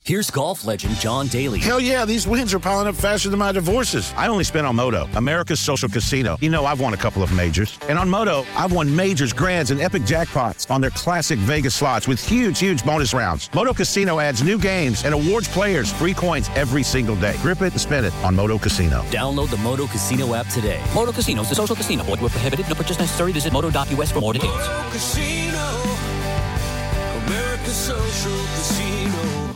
Here's golf legend John Daly. Hell yeah, these wins are piling up faster than my divorces. I only spent on Moto, America's social casino. You know, I've won a couple of majors. And on Moto, I've won majors, grands, and epic jackpots on their classic Vegas slots with huge bonus rounds. Moto Casino adds new games and awards players free coins every single day. Grip it and spin it on Moto Casino. Download the Moto Casino app today. Moto Casino is the social casino. Void where prohibited. No purchase necessary. Visit moto.us for more details. Moto Casino, America's social casino.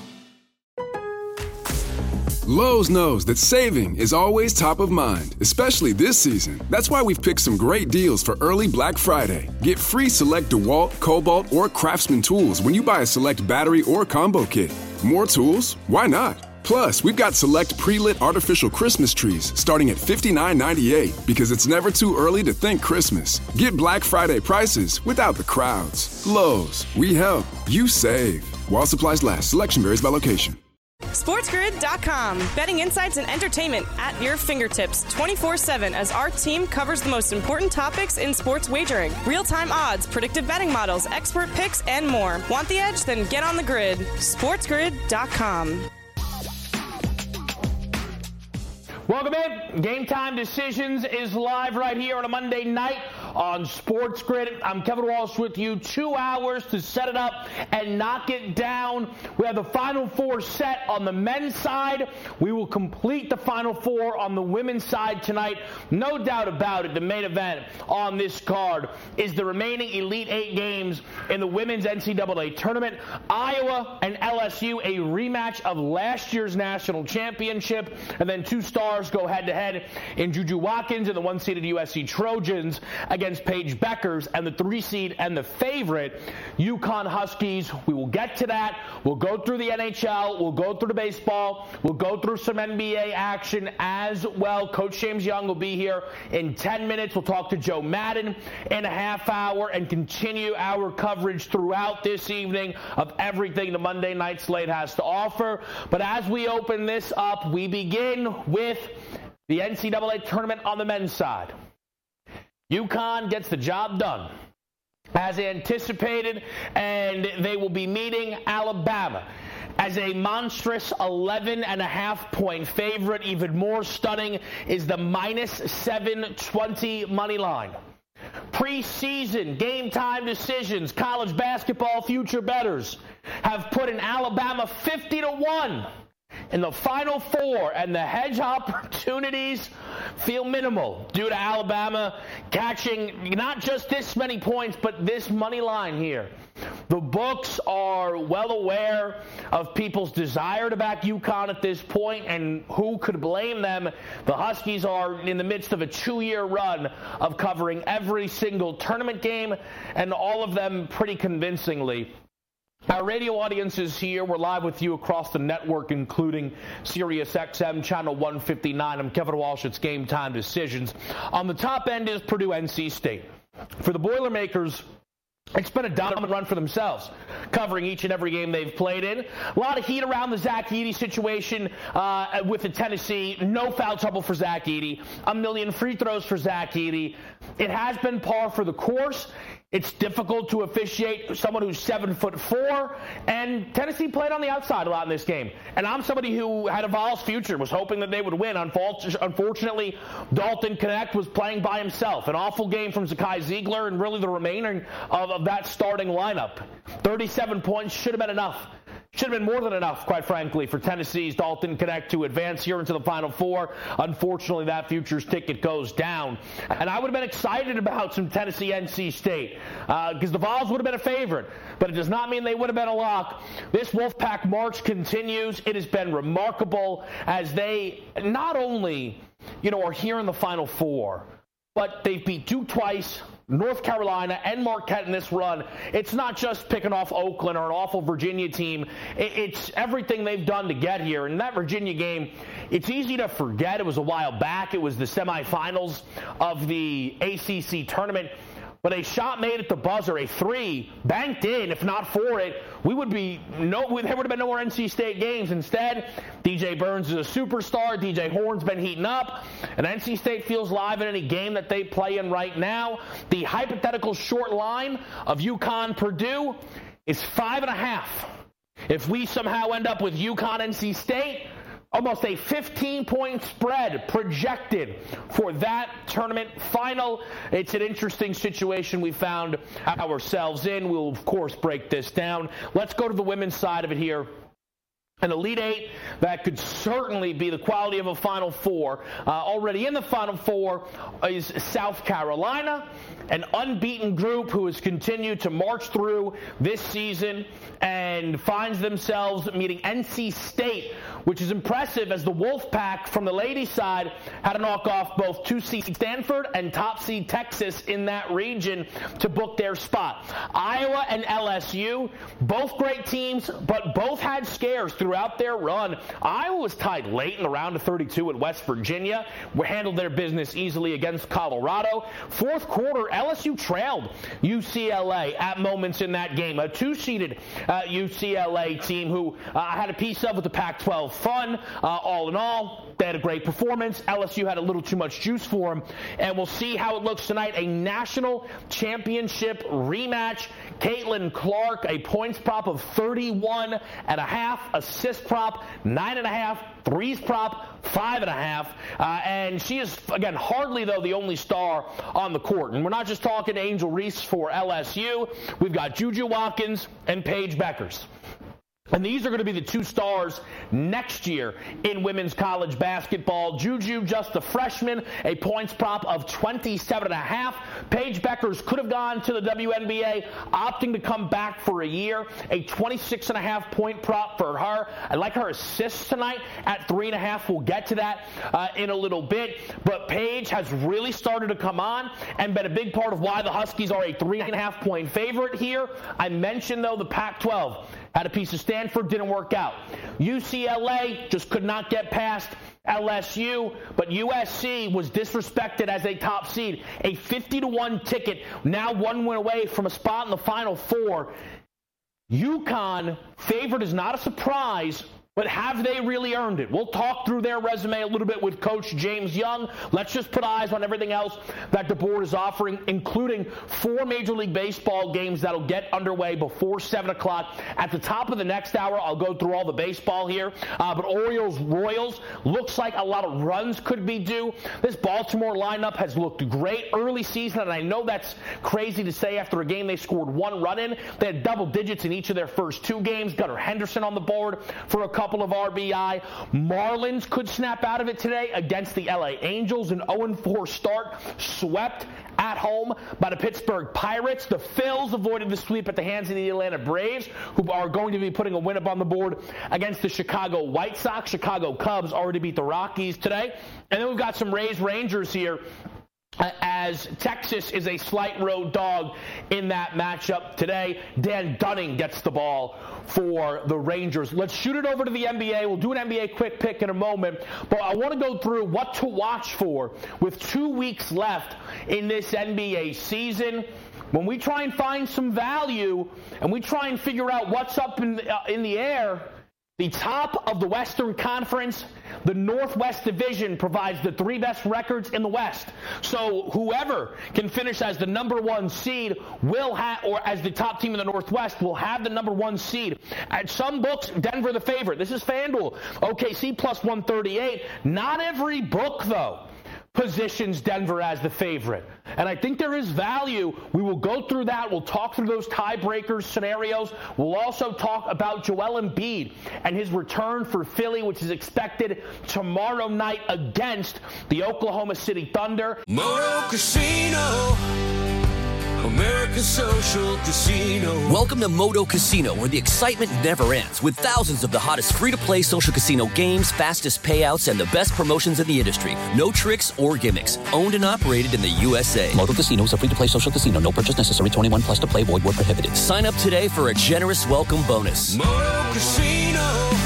Lowe's knows that saving is always top of mind, especially this season. That's why we've picked some great deals for early Black Friday. Get free select DeWalt, Cobalt, or Craftsman tools when you buy a select battery or combo kit. More tools? Why not? Plus, we've got select pre-lit artificial Christmas trees starting at $59.98 because it's never too early to think Christmas. Get Black Friday prices without the crowds. Lowe's, we help, you save. While supplies last, selection varies by location. SportsGrid.com. Betting insights and entertainment at your fingertips 24/7 as our team covers the most important topics in sports wagering. Real-time odds, predictive betting models, expert picks, and more. Want the edge? Then get on the grid. SportsGrid.com. Welcome in. Game Time Decisions is live right here on a Monday night on Sports Grid. I'm Kevin Walsh with you. 2 hours to set it up and knock it down. We have the Final Four set on the men's side. We will complete the Final Four on the women's side tonight. No doubt about it, the main event on this card is the remaining Elite Eight games in the women's NCAA tournament. Iowa and LSU, a rematch of last year's national championship. And then two stars go head-to-head in Juju Watkins and the one-seeded USC Trojans against Paige Beckers and the 3-seed and the favorite UConn Huskies. We will get to that. We'll go through the NHL. We'll go through the baseball. We'll go through some NBA action as well. Coach James Young will be here in 10 minutes. We'll talk to Joe Madden in a half hour and continue our coverage throughout this evening of everything the Monday night slate has to offer. But as we open this up, we begin with the NCAA tournament on the men's side. UConn gets the job done as anticipated, and they will be meeting Alabama as a monstrous 11.5-point favorite. Even more stunning is the minus 720 money line. Preseason Game Time Decisions, college basketball future bettors have put in Alabama 50-1 in the Final Four, and the hedge opportunities feel minimal due to Alabama catching not just this many points, but this money line here. The books are well aware of people's desire to back UConn at this point, and who could blame them? The Huskies are in the midst of a 2-year run of covering every single tournament game, and all of them pretty convincingly. Our radio audience is here. We're live with you across the network, including SiriusXM Channel 159. I'm Kevin Walsh. It's Game Time Decisions. On the top end is Purdue NC State. For the Boilermakers, it's been a dominant run for themselves, covering each and every game they've played in. A lot of heat around the Zach Edey situation with the Tennessee. No foul trouble for Zach Edey. 1 million free throws for Zach Edey. It has been par for the course. It's difficult to officiate someone who's 7'4", and Tennessee played on the outside a lot in this game. And I'm somebody who had a Vols future, was hoping that they would win. Unfortunately, Dalton Knecht was playing by himself. An awful game from Zakai Ziegler and really the remainder of that starting lineup. 37 points should have been enough. Should have been more than enough, quite frankly, for Tennessee's Dalton Knecht to advance here into the Final Four. Unfortunately, that futures ticket goes down. And I would have been excited about some Tennessee NC State because the Vols would have been a favorite. But it does not mean they would have been a lock. This Wolfpack march continues. It has been remarkable as they not only, are here in the Final Four, but they've beat Duke twice, North Carolina, and Marquette in this run. It's not just picking off Oakland or an awful Virginia team. It's everything they've done to get here. And that Virginia game, it's easy to forget. It was a while back. It was the semifinals of the ACC tournament. But a shot made at the buzzer, a three, banked in. If not for it, there would have been no more NC State games. Instead, DJ Burns is a superstar. DJ Horn's been heating up. And NC State feels live in any game that they play in right now. The hypothetical short line of UConn Purdue is 5.5. If we somehow end up with UConn, NC State, almost a 15-point spread projected for that tournament final. It's an interesting situation we found ourselves in. We'll, of course, break this down. Let's go to the women's side of it here. An Elite Eight that could certainly be the quality of a Final Four. Already in the Final Four is South Carolina, an unbeaten group who has continued to march through this season and finds themselves meeting NC State, which is impressive as the Wolfpack from the ladies' side had to knock off both 2-seed Stanford and top-seed Texas in that region to book their spot. Iowa and LSU, both great teams, but both had scares throughout their run. Iowa was tied late in the round of 32 at West Virginia. We handled their business easily against Colorado. Fourth quarter, LSU trailed UCLA at moments in that game. A 2-seeded UCLA team who had a piece of with the Pac-12 fun. All in all, they had a great performance. LSU had a little too much juice for them, and we'll see how it looks tonight. A national championship rematch. Caitlin Clark, a points prop of 31.5, assist prop 9.5, threes prop 5.5, and she is, again, hardly, though, the only star on the court. And we're not just talking Angel Reese for LSU. We've got Juju Watkins and Paige Beckers. And these are going to be the two stars next year in women's college basketball. Juju, just a freshman, a points prop of 27.5. Paige Beckers could have gone to the WNBA, opting to come back for a year. A 26.5 point prop for her. I like her assists tonight at 3.5. We'll get to that in a little bit. But Paige has really started to come on and been a big part of why the Huskies are a 3.5 point favorite here. I mentioned, though, the Pac-12 had a piece of Stanford, didn't work out. UCLA just could not get past LSU, but USC was disrespected as a top seed. A 50-1 ticket, now one win away from a spot in the Final Four. UConn favored is not a surprise, but have they really earned it? We'll talk through their resume a little bit with Coach James Young. Let's just put eyes on everything else that the board is offering, including 4 Major League Baseball games that'll get underway before 7 o'clock. At the top of the next hour, I'll go through all the baseball here. But Orioles-Royals looks like a lot of runs could be due. This Baltimore lineup has looked great early season, and I know that's crazy to say after a game they scored 1 run in. They had double digits in each of their first 2 games. Gunnar Henderson on the board for a couple of RBI. Marlins could snap out of it today against the LA Angels. An 0-4 start, swept at home by the Pittsburgh Pirates. The Phils avoided the sweep at the hands of the Atlanta Braves, who are going to be putting a win up on the board against the Chicago White Sox. Chicago Cubs already beat the Rockies today. And then we've got some Rays-Rangers here, as Texas is a slight road dog in that matchup today. Dan Dunning gets the ball for the Rangers. Let's shoot it over to the NBA. We'll do an NBA quick pick in a moment, but I want to go through what to watch for with 2 weeks left in this NBA season. When we try and find some value and we try and figure out what's up in the air, the top of the Western Conference, the Northwest Division, provides the 3 best records in the West. So whoever can finish as the number 1 seed will have, or as the top team in the Northwest, will have the number 1 seed. At some books, Denver the favorite. This is FanDuel. OKC plus 138. Not every book, though, positions Denver as the favorite. And I think there is value. We will go through that. We'll talk through those tiebreakers scenarios. We'll also talk about Joel Embiid and his return for Philly, which is expected tomorrow night against the Oklahoma City Thunder. Moto Casino, America's social casino. Welcome to Moto Casino, where the excitement never ends, with thousands of the hottest free-to-play social casino games, fastest payouts, and the best promotions in the industry. No tricks or gimmicks. Owned and operated in the USA. Moto Casino is a free-to-play social casino. No purchase necessary. 21 plus to play. Void where prohibited. Sign up today for a generous welcome bonus. Moto Casino,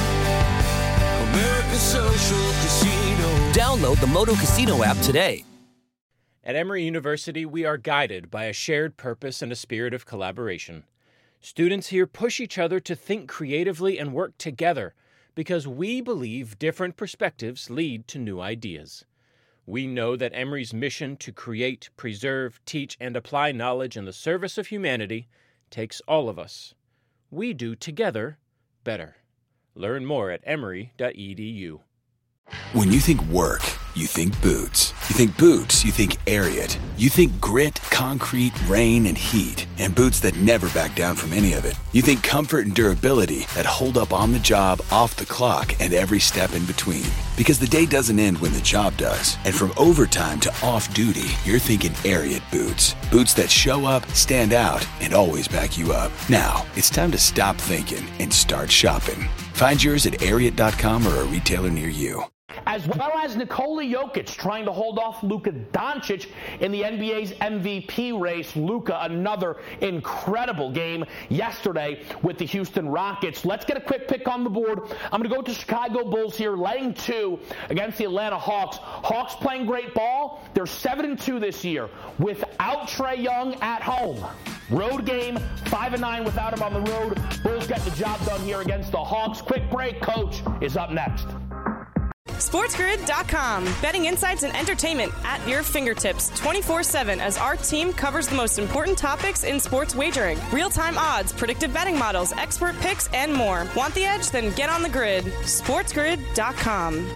America's social casino. Download the Moto Casino app today. At Emory University, we are guided by a shared purpose and a spirit of collaboration. Students here push each other to think creatively and work together because we believe different perspectives lead to new ideas. We know that Emory's mission to create, preserve, teach, and apply knowledge in the service of humanity takes all of us. We do together better. Learn more at emory.edu. When you think work, you think boots. You think boots, you think Ariat. You think grit, concrete, rain, and heat. And boots that never back down from any of it. You think comfort and durability that hold up on the job, off the clock, and every step in between. Because the day doesn't end when the job does. And from overtime to off-duty, you're thinking Ariat boots. Boots that show up, stand out, and always back you up. Now, it's time to stop thinking and start shopping. Find yours at Ariat.com or a retailer near you. As well as Nikola Jokic trying to hold off Luka Doncic in the NBA's MVP race. Luka, another incredible game yesterday with the Houston Rockets. Let's get a quick pick on the board. I'm going to go to Chicago Bulls here, laying 2 against the Atlanta Hawks. Hawks playing great ball. They're 7-2 this year without Trae Young at home. Road game, 5-9 without him on the road. Bulls get the job done here against the Hawks. Quick break. Coach is up next. SportsGrid.com. Betting insights and entertainment at your fingertips 24/7 as our team covers the most important topics in sports wagering. Real-time odds, predictive betting models, expert picks, and more. Want the edge? Then get on the grid. SportsGrid.com.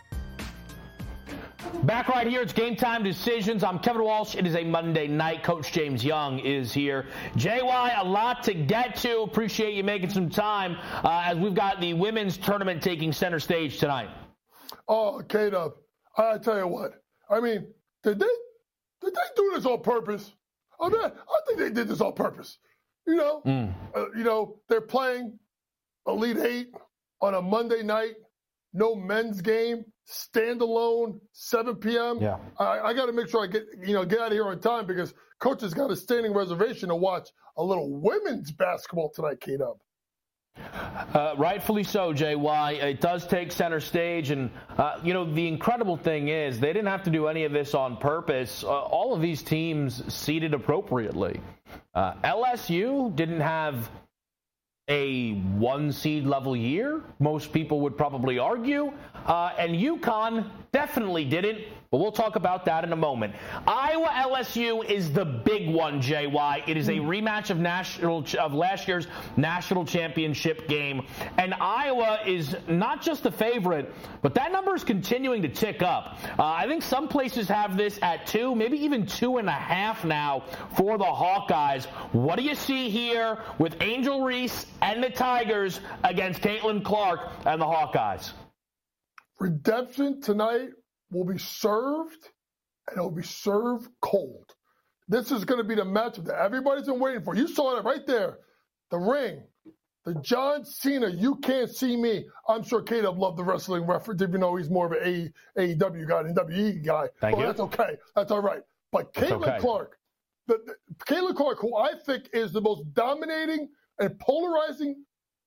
Back right here, it's Game Time Decisions. I'm Kevin Walsh. It is a Monday night. Coach James Young is here. JY, a lot to get to. Appreciate you making some time as we've got the women's tournament taking center stage tonight. Oh, K-Dub, I tell you what. I mean, did they do this on purpose? I mean, I think they did this on purpose. You know, they're playing Elite 8 on a Monday night, no men's game, standalone, 7 p.m. Yeah. I got to make sure I get out of here on time because Coach has got a standing reservation to watch a little women's basketball tonight, K-Dub. Rightfully so, JY. It does take center stage. And, the incredible thing is they didn't have to do any of this on purpose. All of these teams seeded appropriately. LSU didn't have a 1-seed level year, most people would probably argue. And UConn definitely didn't. But we'll talk about that in a moment. Iowa-LSU is the big one, JY. It is a rematch of last year's national championship game. And Iowa is not just the favorite, but that number is continuing to tick up. I think some places have this at 2, maybe even 2.5 now for the Hawkeyes. What do you see here with Angel Reese and the Tigers against Caitlin Clark and the Hawkeyes? Redemption tonight will be served, and it will be served cold. This is going to be the matchup that everybody's been waiting for. You saw it right there. The ring. The John Cena, you can't see me. I'm sure K-Dub loved the wrestling reference, even though he's more of an AEW guy than WWE guy. Thank you. That's okay. That's all right. But Caitlin Clark, Caitlin Clark, who I think is the most dominating and polarizing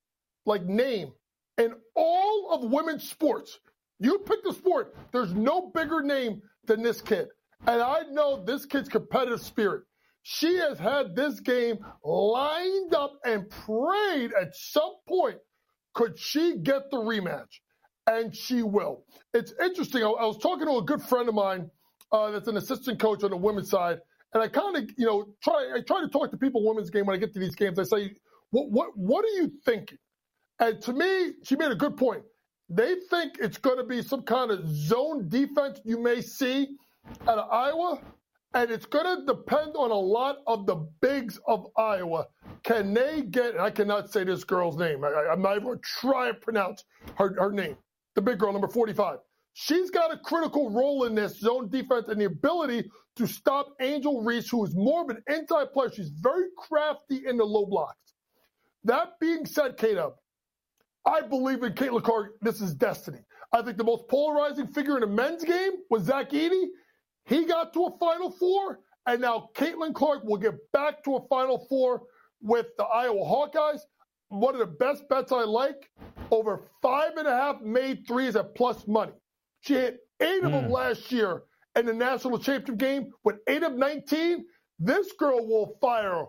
name in all of women's sports. You pick the sport, there's no bigger name than this kid. And I know this kid's competitive spirit. She has had this game lined up and prayed at some point, could she get the rematch? And she will. It's interesting. I was talking to a good friend of mine that's an assistant coach on the women's side. And I kind of, try to talk to people in women's game when I get to these games. I say, what are you thinking? And to me, she made a good point. They think it's going to be some kind of zone defense you may see out of Iowa, and it's going to depend on a lot of the bigs of Iowa. Can they get, and I cannot say this girl's name. I'm not even going to try to pronounce her name, the big girl, number 45. She's got a critical role in this zone defense and the ability to stop Angel Reese, who is more of an inside player. She's very crafty in the low blocks. That being said, K-Dub, I believe in Caitlin Clark. This is destiny. I think the most polarizing figure in the men's game was Zach Edey. He got to a Final Four, and now Caitlin Clark will get back to a Final Four with the Iowa Hawkeyes. One of the best bets I like, over 5.5 made threes at plus money. She hit 8 of them last year in the national championship game with 8 of 19. This girl will fire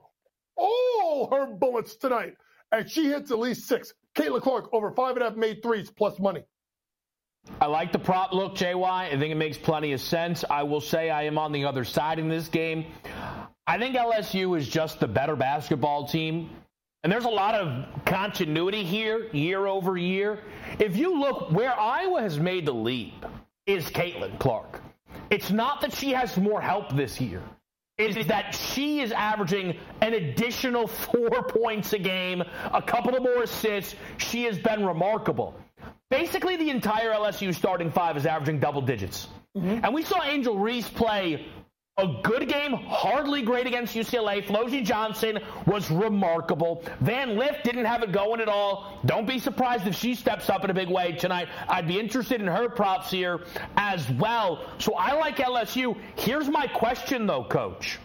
all her bullets tonight, and she hits at least 6. Caitlin Clark, over 5.5 made threes plus money. I like the prop look, JY. I think it makes plenty of sense. I will say I am on the other side in this game. I think LSU is just the better basketball team. and there's a lot of continuity here year over year. If you look where Iowa has made the leap is Caitlin Clark. It's not that she has more help this year. It is that she is averaging an additional 4 points a game, a couple of more assists. She has been remarkable. Basically, the entire LSU starting five is averaging double digits. And we saw Angel Reese play a good game, hardly great against UCLA. Floji Johnson was remarkable. Van Lith didn't have it going at all. Don't be surprised if she steps up in a big way tonight. I'd be interested in her props here as well. So I like LSU. Here's my question, though, Coach.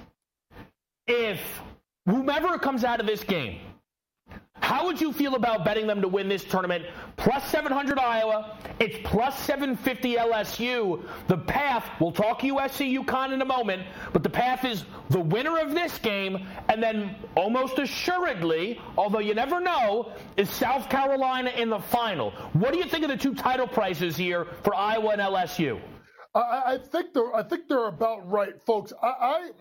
If whomever comes out of this game, how would you feel about betting them to win this tournament? Plus 700 Iowa. It's plus 750 LSU. The path, we'll talk USC UConn in a moment, but the path is the winner of this game, and then almost assuredly, although you never know, is South Carolina in the final. What do you think of the two title prices here for Iowa and LSU? I think they're about right, folks. I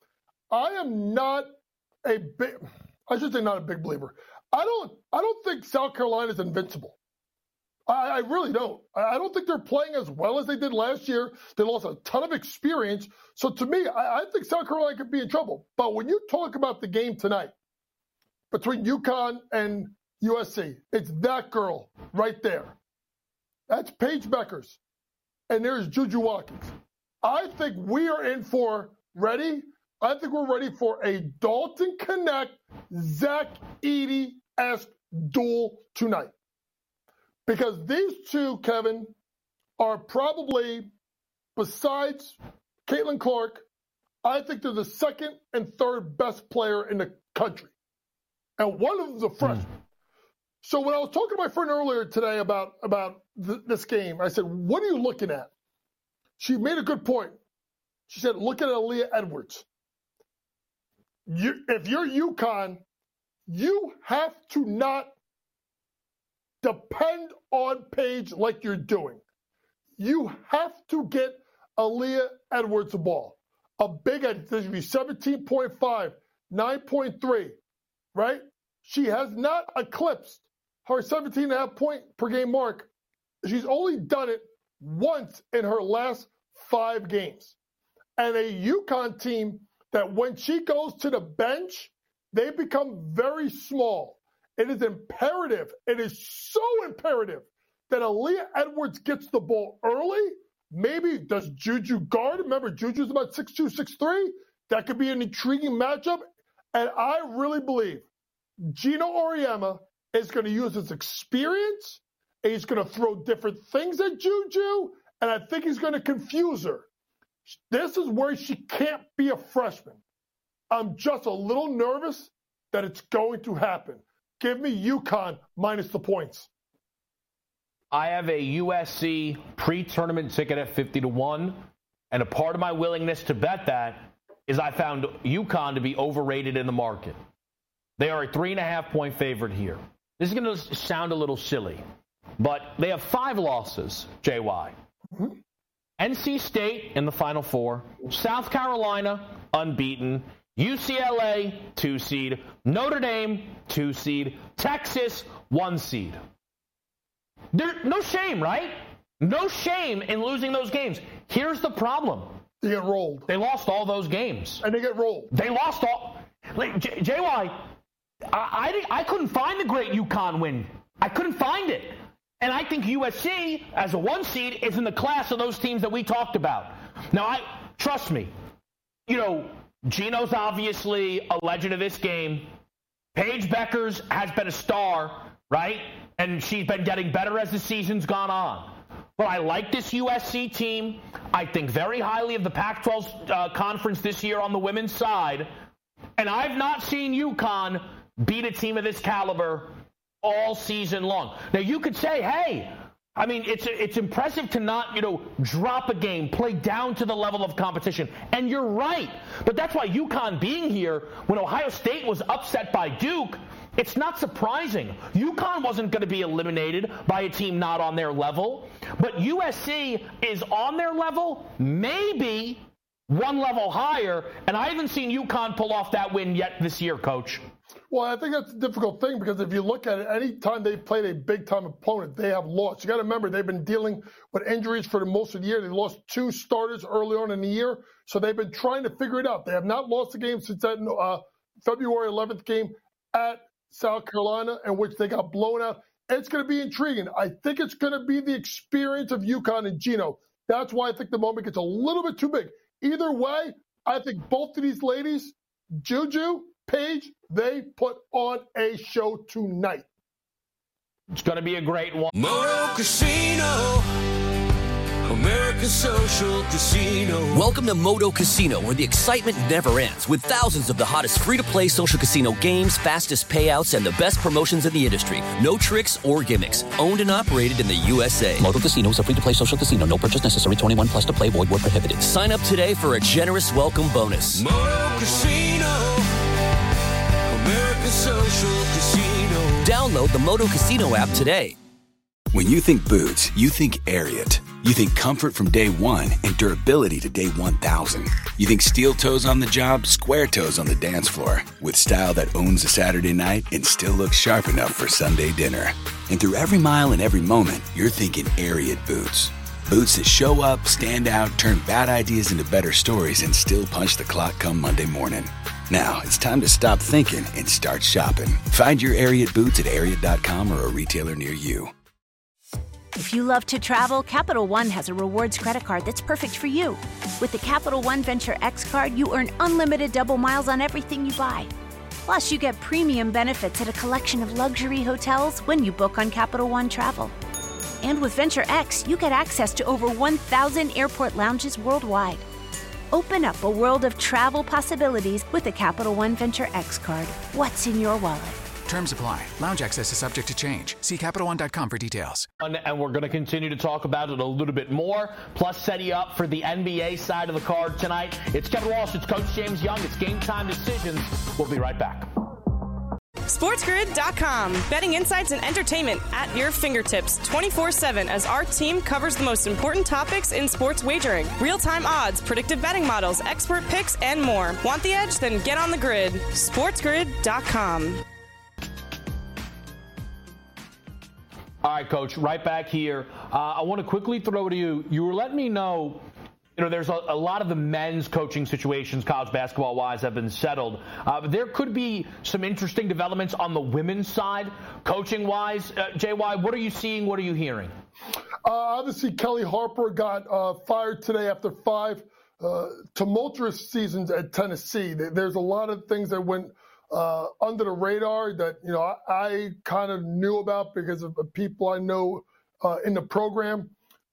am not a big, I should say not a big believer. I don't think South Carolina is invincible. I really don't. I don't think they're playing as well as they did last year. They lost a ton of experience. So to me, I think South Carolina could be in trouble. But when you talk about the game tonight between UConn and USC, it's that girl right there. That's Paige Beckers. And there's Juju Watkins. I think we are in for ready. I think we're ready for a Dalton Knecht, Zach Edey-esque duel tonight. Because these two, Kevin, are probably, besides Caitlin Clark, I think they're the second and third best player in the country. And one of them's a freshman. So when I was talking to my friend earlier today about this game, I said, what are you looking at? She made a good point. She said, look at Aaliyah Edwards. If you're UConn, you have to not depend on Paige like you're doing. You have to get Aaliyah Edwards the ball. A big, there's going to be 17.5, 9.3, right? She has not eclipsed her 17.5 point per game mark. She's only done it once in her last 5 games. And a UConn team that when she goes to the bench, they become very small. It is imperative. It is so imperative that Aaliyah Edwards gets the ball early. Maybe does Juju guard? Remember, Juju's about 6'2", 6'3". That could be an intriguing matchup. And I really believe Gino Auriemma is going to use his experience. And he's going to throw different things at Juju. And I think he's going to confuse her. This is where she can't be a freshman. I'm just a little nervous that it's going to happen. Give me UConn minus the points. I have a USC pre-tournament ticket at 50-1, and a part of my willingness to bet that is I found UConn to be overrated in the market. They are a 3.5-point favorite here. This is going to sound a little silly, but they have 5 losses, JY. NC State in the Final Four, South Carolina unbeaten, UCLA 2 seed, Notre Dame 2 seed, Texas 1 seed. No shame, right? No shame in losing those games. Here's the problem. They get rolled. They lost all those games. And they get rolled. They lost all. JY, I couldn't find the great UConn win. I couldn't find it. And I think USC, as a 1 seed, is in the class of those teams that we talked about. Now, trust me, Gino's obviously a legend of this game. Paige Beckers has been a star, right? And she's been getting better as the season's gone on. But I like this USC team. I think very highly of the Pac-12 conference this year on the women's side. And I've not seen UConn beat a team of this caliber all season long. Now, you could say, hey, I mean, it's impressive to not, drop a game, play down to the level of competition. And you're right. But that's why UConn being here, when Ohio State was upset by Duke, it's not surprising. UConn wasn't going to be eliminated by a team not on their level. But USC is on their level, maybe one level higher. And I haven't seen UConn pull off that win yet this year, Coach. Well, I think that's a difficult thing because if you look at it, any time they've played a big-time opponent, they have lost. You got to remember, they've been dealing with injuries for the most of the year. They lost 2 starters early on in the year, so they've been trying to figure it out. They have not lost a game since that February 11th game at South Carolina, in which they got blown out. It's going to be intriguing. I think it's going to be the experience of UConn and Gino. That's why I think the moment gets a little bit too big. Either way, I think both of these ladies, Juju, Paige, they put on a show tonight. It's going to be a great one. Moto Casino, America's Social Casino. Welcome to Moto Casino, where the excitement never ends, with thousands of the hottest free-to-play social casino games, fastest payouts, and the best promotions in the industry. No tricks or gimmicks. Owned and operated in the USA. Moto Casino is a free-to-play social casino. No purchase necessary. 21 plus to play. Void where prohibited. Sign up today for a generous welcome bonus. Moto Casino, America's Social Casino. Download the Moto Casino app today. When you think boots, you think Ariat. You think comfort from day one and durability to day 1,000. You think steel toes on the job, square toes on the dance floor. With style that owns a Saturday night and still looks sharp enough for Sunday dinner. And through every mile and every moment, you're thinking Ariat boots. Boots that show up, stand out, turn bad ideas into better stories, and still punch the clock come Monday morning. Now, it's time to stop thinking and start shopping. Find your Ariat boots at Ariat.com or a retailer near you. If you love to travel, Capital One has a rewards credit card that's perfect for you. With the Capital One Venture X card, you earn unlimited double miles on everything you buy. Plus, you get premium benefits at a collection of luxury hotels when you book on Capital One Travel. And with Venture X, you get access to over 1,000 airport lounges worldwide. Open up a world of travel possibilities with the Capital One Venture X card. What's in your wallet? Terms apply. Lounge access is subject to change. See CapitalOne.com for details. And we're going to continue to talk about it a little bit more, plus set you up for the NBA side of the card tonight. It's Kevin Walsh. It's Coach James Young. It's Game Time Decisions. We'll be right back. SportsGrid.com. Betting insights and entertainment at your fingertips 24/7 as our team covers the most important topics in sports wagering. Real-time odds, predictive betting models, expert picks, and more. Want the edge? Then get on the grid. SportsGrid.com. All right, Coach, right back here. I want to quickly throw to you. You were letting me know, there's a lot of the men's coaching situations, college basketball-wise, have been settled. But there could be some interesting developments on the women's side, coaching-wise. JY, what are you seeing? What are you hearing? Obviously, Kelly Harper got fired today after 5 tumultuous seasons at Tennessee. There's a lot of things that went under the radar that, I kind of knew about because of people I know in the program.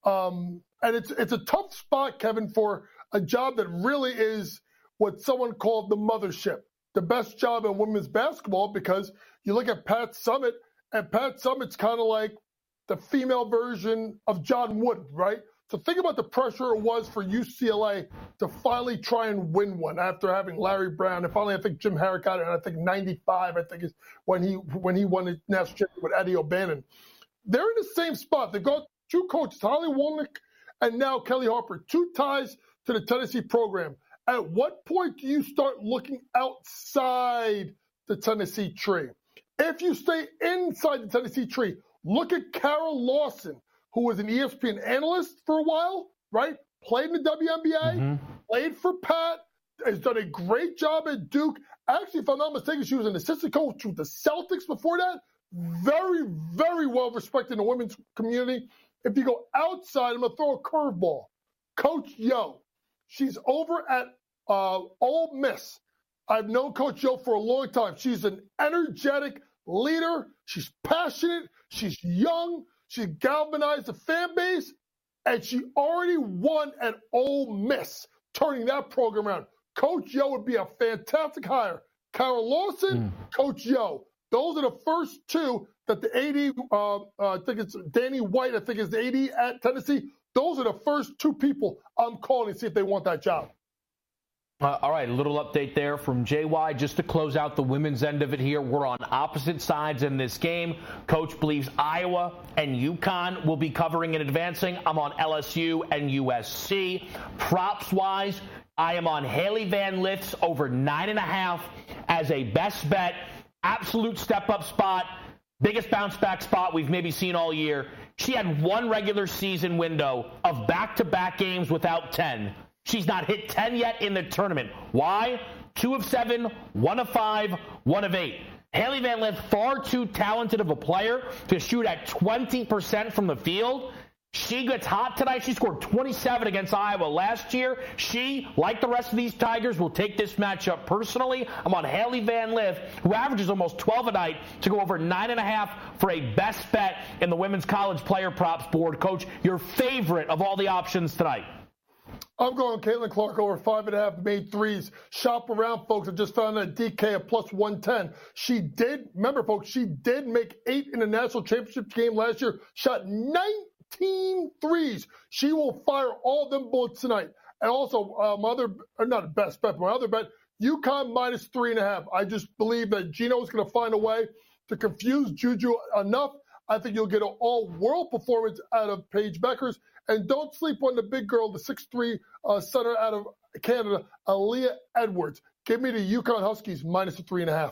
And it's a tough spot, Kevin, for a job that really is what someone called the mothership, the best job in women's basketball, because you look at Pat Summitt, and Pat Summitt's kind of like the female version of John Wooden, right? So think about the pressure it was for UCLA to finally try and win one after having Larry Brown. And finally, I think Jim Harrick got it, and I think 95, I think is when he won the national championship with Eddie O'Bannon. They're in the same spot. They've got 2 coaches, Holly Wolnick and now Kelly Harper, 2 ties to the Tennessee program. At what point do you start looking outside the Tennessee tree? If you stay inside the Tennessee tree, look at Carol Lawson, who was an ESPN analyst for a while, right? Played in the WNBA, played for Pat, has done a great job at Duke. Actually, if I'm not mistaken, she was an assistant coach with the Celtics before that. Very, very well respected in the women's community. If you go outside, I'm going to throw a curveball. Coach Yo. She's over at Ole Miss. I've known Coach Yo for a long time. She's an energetic leader. She's passionate. She's young. She galvanized the fan base. And she already won at Ole Miss, turning that program around. Coach Yo would be a fantastic hire. Carol Lawson, Coach Yo. Those are the first 2 that the AD, I think it's Danny White, I think is the AD at Tennessee. Those are the first 2 people I'm calling to see if they want that job. All right, a little update there from JY. Just to close out the women's end of it here, we're on opposite sides in this game. Coach believes Iowa and UConn will be covering and advancing. I'm on LSU and USC. Props-wise, I am on Haley Van Liths over 9.5 as a best bet absolute step-up spot, biggest bounce-back spot we've maybe seen all year. She had one regular season window of back-to-back games without 10. She's not hit 10 yet in the tournament. Why? 2 of 7, 1 of 5, 1 of 8. Hailey Van Lith, far too talented of a player to shoot at 20% from the field. She gets hot tonight. She scored 27 against Iowa last year. She, like the rest of these Tigers, will take this matchup personally. I'm on Hailey Van Lith, who averages almost 12 a night, to go over 9.5 for a best bet in the women's college player props board. Coach, your favorite of all the options tonight? I'm going Caitlin Clark over 5.5 made threes. Shop around, folks. I just found that DK at plus 110. She did make 8 in the national championship game last year. Shot 19 threes. She will fire all of them bullets tonight. And also, my other bet, UConn minus 3.5. I just believe that Gino is going to find a way to confuse Juju enough. I think you'll get an all-world performance out of Paige Beckers. And don't sleep on the big girl, the 6'3" center out of Canada, Aaliyah Edwards. Give me the UConn Huskies minus 3.5.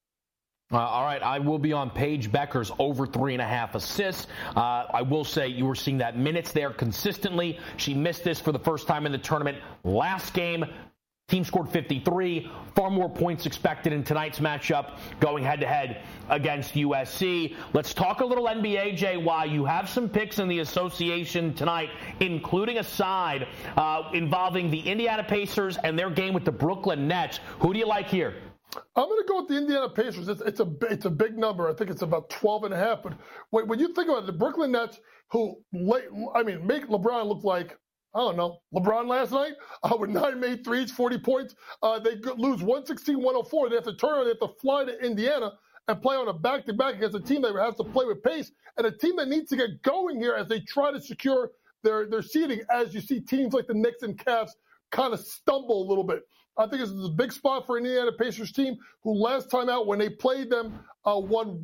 All right, I will be on Paige Beckers over 3.5 assists. I will say you were seeing that minutes there consistently. She missed this for the first time in the tournament last game. Team scored 53, far more points expected in tonight's matchup going head-to-head against USC. Let's talk a little NBA, JY. You have some picks in the association tonight, including a side involving the Indiana Pacers and their game with the Brooklyn Nets. Who do you like here? I'm going to go with the Indiana Pacers. It's a big number. I think it's about 12.5. But when you think about it, the Brooklyn Nets, who make LeBron look like, I don't know, LeBron last night with 9 made threes, 40 points. They lose 116-104. They have to turn around. They have to fly to Indiana and play on a back-to-back against a team that has to play with pace and a team that needs to get going here as they try to secure their seeding, as you see teams like the Knicks and Cavs kind of stumble a little bit. I think this is a big spot for an Indiana Pacers team who last time out when they played them won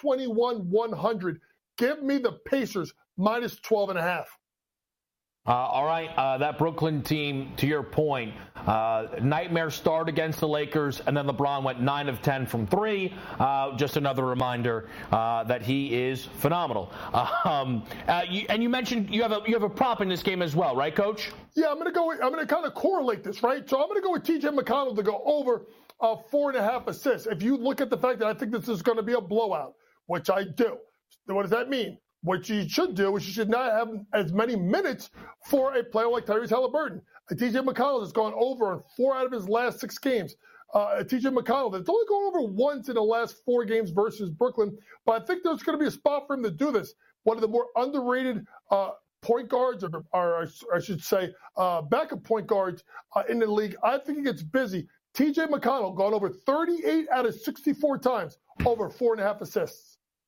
121-100. Give me the Pacers minus 12.5. All right, that Brooklyn team, to your point, nightmare start against the Lakers, and then LeBron went 9 of 10 from 3. Just another reminder that he is phenomenal. And you mentioned you have a prop in this game as well, right, Coach? Yeah, I'm going to kind of correlate this, right? So I'm going to go with T.J. McConnell to go over 4.5 assists. If you look at the fact that I think this is going to be a blowout, which I do, what does that mean? What you should do is you should not have as many minutes for a player like Tyrese Halliburton. T.J. McConnell has gone over in 4 out of his last 6 games. T.J. McConnell, that's only gone over once in the last 4 games versus Brooklyn. But I think there's going to be a spot for him to do this. One of the more underrated point guards, or I should say backup point guards in the league. I think he gets busy. T.J. McConnell gone over 38 out of 64 times, over 4.5 assists.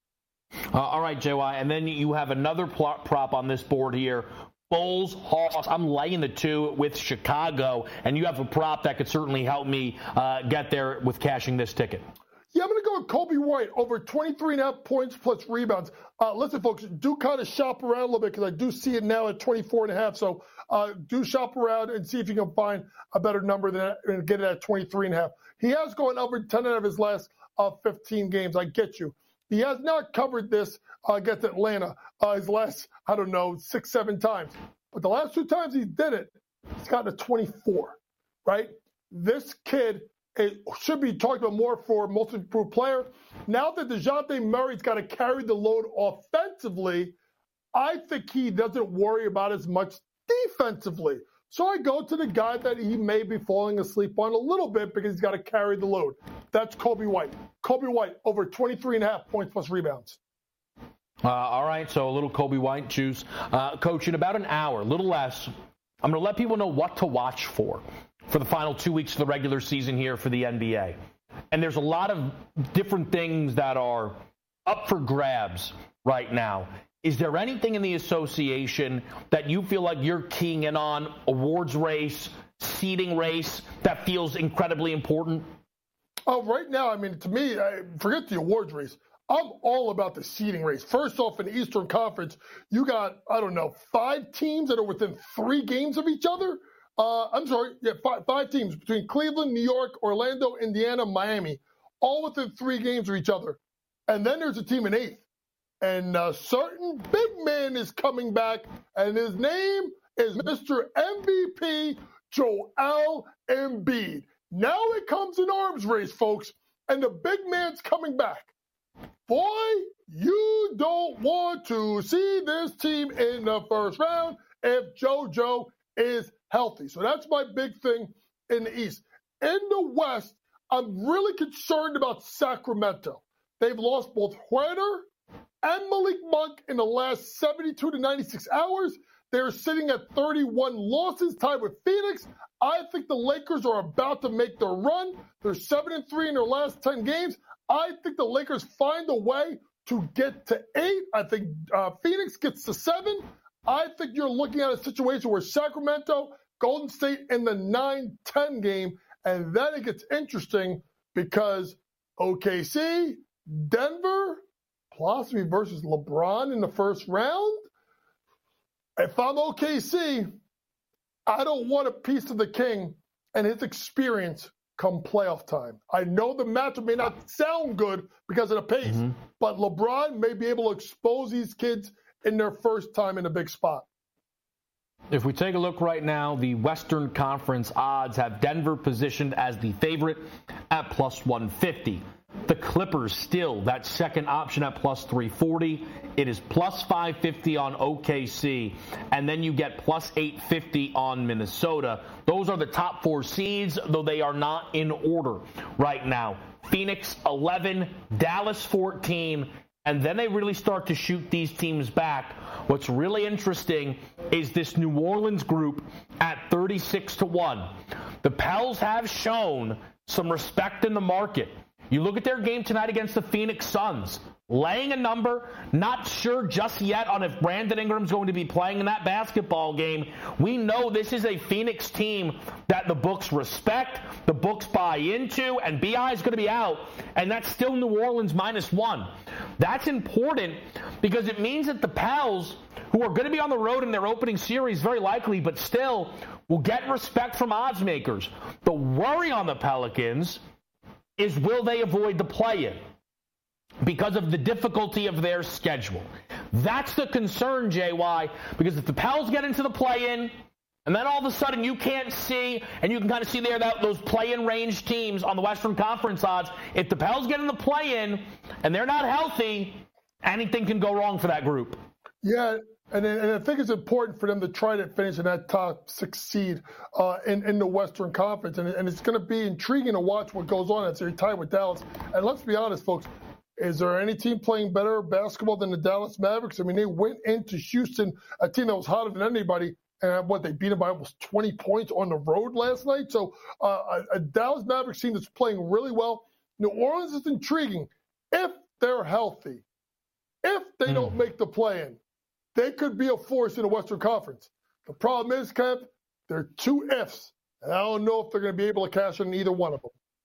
All right, JY, and then you have another prop on this board here. Bulls, Hawks. I'm laying the 2 with Chicago, and you have a prop that could certainly help me get there with cashing this ticket. Yeah, I'm going to go with Kobe White over 23.5 points plus rebounds. Listen, folks, do kind of shop around a little bit because I do see it now at 24.5. So do shop around and see if you can find a better number than that and get it at 23.5. He has gone over 10 out of his last 15 games. I get you. He has not covered this against Atlanta his last, 6-7 times. But the last 2 times he did it, he's gotten a 24, right? This kid should be talked about more for most improved player. Now that DeJounte Murray's got to carry the load offensively, I think he doesn't worry about as much defensively. So I go to the guy that he may be falling asleep on a little bit because he's got to carry the load. That's Kobe White. Kobe White over 23.5 points plus rebounds. All right, so a little Kobe White juice. Coach, in about an hour, a little less, I'm going to let people know what to watch for the final 2 weeks of the regular season here for the NBA. And there's a lot of different things that are up for grabs right now. Is there anything in the association that you feel like you're keying in on, awards race, seeding race, that feels incredibly important? Right now, to me, forget the awards race. I'm all about the seeding race. First off, in the Eastern Conference, you got, 5 teams that are within 3 games of each other. 5 teams between Cleveland, New York, Orlando, Indiana, Miami, all within 3 games of each other. And then there's a team in 8th. And a certain big man is coming back, and his name is Mr. MVP Joel Embiid. Now it comes an arms race, folks, and the big man's coming back. Boy, you don't want to see this team in the first round if JoJo is healthy. So that's my big thing in the East. In the West, I'm really concerned about Sacramento. They've lost both Huerter and Malik Monk in the last 72 to 96 hours. They're sitting at 31 losses, tied with Phoenix. I think the Lakers are about to make their run. They're 7-3 in their last 10 games. I think the Lakers find a way to get to 8. I think Phoenix gets to 7. I think you're looking at a situation where Sacramento, Golden State in the 9-10 game, and then it gets interesting because OKC, Denver, possibly versus LeBron in the first round. If I'm OKC, I don't want a piece of the king and his experience come playoff time. I know the matchup may not sound good because of the pace, but LeBron may be able to expose these kids in their first time in a big spot. If we take a look right now, the Western Conference odds have Denver positioned as the favorite at plus 150. The Clippers still that second option at plus 340. It is plus 550 on OKC, and then you get plus 850 on Minnesota. Those are the top 4 seeds, though they are not in order right now. Phoenix 11, Dallas 14, and then they really start to shoot these teams back. What's really interesting is this New Orleans group at 36-1. The Pels have shown some respect in the market. You look at their game tonight against the Phoenix Suns, laying a number, not sure just yet on if Brandon Ingram's going to be playing in that basketball game. We know this is a Phoenix team that the books respect, the books buy into, and BI is going to be out, and that's still New Orleans -1. That's important because it means that the Pels, who are going to be on the road in their opening series very likely, but still will get respect from odds makers. The worry on the Pelicans is will they avoid the play-in because of the difficulty of their schedule. That's the concern, JY, because if the Pels get into the play-in, and then all of a sudden you can't see, and you can kind of see there that those play-in range teams on the Western Conference odds, if the Pels get in the play-in and they're not healthy, anything can go wrong for that group. Yeah, and I think it's important for them to try to finish in that top 6 seed in the Western Conference. And it's going to be intriguing to watch what goes on as they're tied with Dallas. And let's be honest, folks, is there any team playing better basketball than the Dallas Mavericks? I mean, they went into Houston, a team that was hotter than anybody, and they beat them by almost 20 points on the road last night. So a Dallas Mavericks team that's playing really well. New Orleans is intriguing if they're healthy. If they don't make the play-in, they could be a force in the Western Conference. The problem is, Kev, they're 2 ifs, and I don't know if they're going to be able to cash in either one of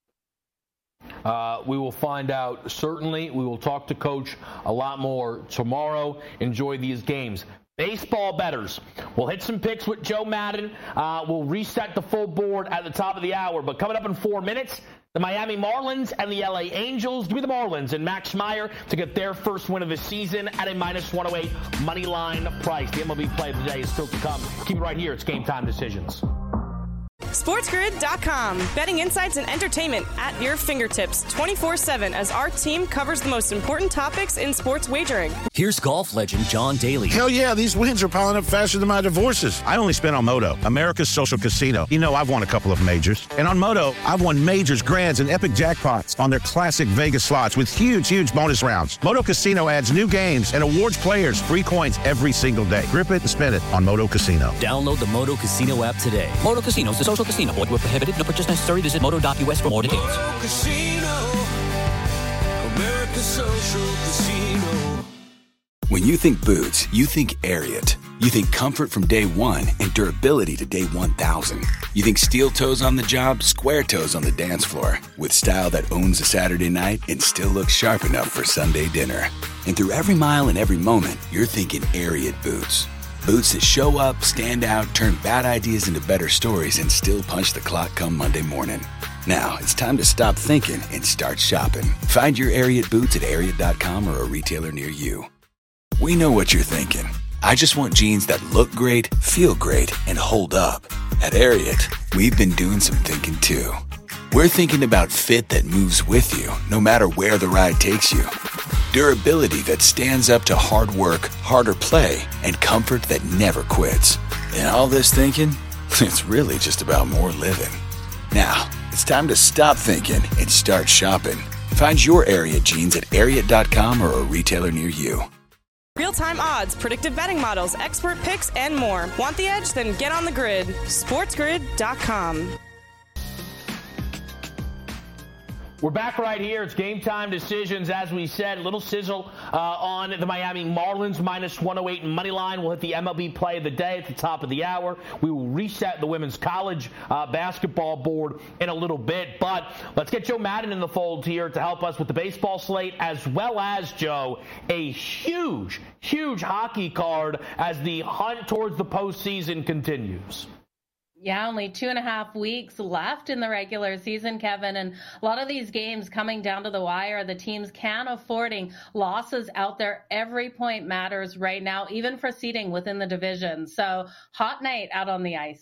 them. We will find out. Certainly, we will talk to Coach a lot more tomorrow. Enjoy these games. Baseball bettors. We'll hit some picks with Joe Madden. We'll reset the full board at the top of the hour. But coming up in 4 minutes, the Miami Marlins and the LA Angels. Give me the Marlins and Max Meyer to get their first win of the season at a -108 money line price. The MLB play of the day is still to come. Keep it right here. It's Game Time Decisions. SportsGrid.com. Betting insights and entertainment at your fingertips 24/7 as our team covers the most important topics in sports wagering. Here's golf legend John Daly. Hell yeah, these wins are piling up faster than my divorces. I only spent on Moto, America's social casino. You know I've won a couple of majors. And on Moto, I've won majors, grands, and epic jackpots on their classic Vegas slots with huge bonus rounds. Moto Casino adds new games and awards players free coins every single day. Grip it and spin it on Moto Casino. Download the Moto Casino app today. Moto Casino is the social casino. Void where prohibited. No purchase necessary. Visit moto.us for more details. Moto Casino, America's social casino. When you think boots, you think Ariat. You think comfort from day one and durability to day 1,000. You think steel toes on the job, square toes on the dance floor. With style that owns a Saturday night and still looks sharp enough for Sunday dinner. And through every mile and every moment, you're thinking Ariat boots. Boots that show up, stand out, turn bad ideas into better stories, and still punch the clock come Monday morning. Now, it's time to stop thinking and start shopping. Find your Ariat boots at Ariat.com or a retailer near you. We know what you're thinking. I just want jeans that look great, feel great, and hold up. At Ariat, we've been doing some thinking too. We're thinking about fit that moves with you, no matter where the ride takes you. Durability that stands up to hard work, harder play, and comfort that never quits. And all this thinking, it's really just about more living. Now, it's time to stop thinking and start shopping. Find your Ariat jeans at Ariat.com or a retailer near you. Real-time odds, predictive betting models, expert picks, and more. Want the edge? Then get on the grid. SportsGrid.com. We're back right here. It's Game Time Decisions. As we said, a little sizzle on the Miami Marlins, minus 108 money line. We'll hit the MLB play of the day at the top of the hour. We will reset the women's college basketball board in a little bit. But let's get Joe Madden in the fold here to help us with the baseball slate, as well as, Joe, a huge hockey card as the hunt towards the postseason continues. Yeah, only 2.5 weeks left in the regular season, Kevin, and a lot of these games coming down to the wire. The teams can affording losses out there. Every point matters right now, even for seeding within the division. So hot night out on the ice.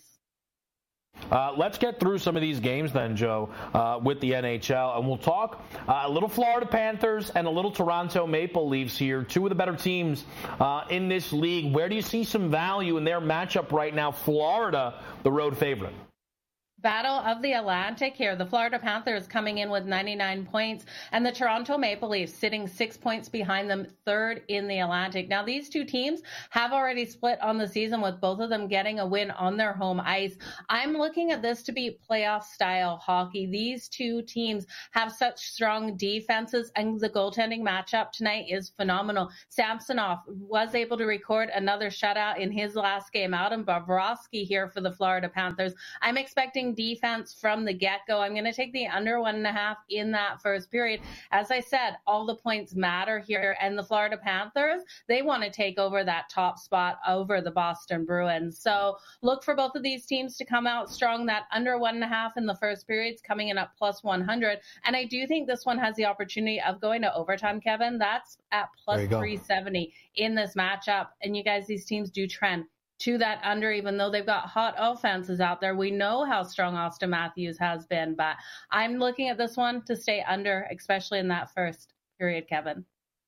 Let's get through some of these games then, Joe, with the NHL. And we'll talk a little Florida Panthers and a little Toronto Maple Leafs here. Two of the better teams in this league. Where do you see some value in their matchup right now? Florida, the road favorite. Battle of the Atlantic here. The Florida Panthers coming in with 99 points and the Toronto Maple Leafs sitting 6 points behind them, third in the Atlantic. Now, these two teams have already split on the season with both of them getting a win on their home ice. I'm looking at this to be playoff style hockey. These two teams have such strong defenses, and the goaltending matchup tonight is phenomenal. Samsonov was able to record another shutout in his last game out, and Bobrovsky here for the Florida Panthers. I'm expecting defense from the get-go. I'm going to take the under 1.5 in that first period. As I said, all the points matter here, and the Florida Panthers, they want to take over that top spot over the Boston Bruins. So look for both of these teams to come out strong. That under 1.5 in the first period's coming in at plus 100. And I do think this one has the opportunity of going to overtime, Kevin. That's at plus 370 in this matchup. And you guys, these teams do trend to that under, even though they've got hot offenses out there. We know how strong Austin Matthews has been, but I'm looking at this one to stay under, especially in that first period, Kevin.